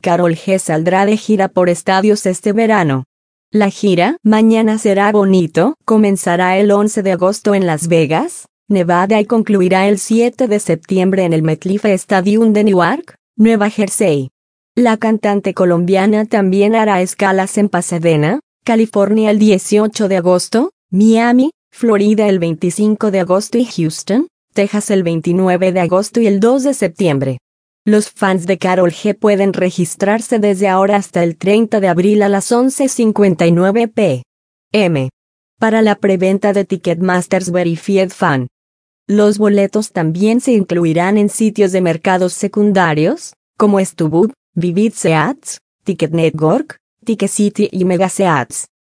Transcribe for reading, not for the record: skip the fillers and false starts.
Karol G saldrá de gira por estadios este verano. La gira Mañana será bonito comenzará el 11 de agosto en Las Vegas, Nevada y concluirá el 7 de septiembre en el MetLife Stadium de Newark, Nueva Jersey. La cantante colombiana también hará escalas en Pasadena, California el 18 de agosto, Miami, Florida el 25 de agosto y Houston, Texas el 29 de agosto y el 2 de septiembre. Los fans de Karol G pueden registrarse desde ahora hasta el 30 de abril a las 11:59 p.m. para la preventa de Ticketmaster's Verified Fan. Los boletos también se incluirán en sitios de mercados secundarios, como StubHub, Vivid Seats, Ticket Network, Ticket City y Mega Seats.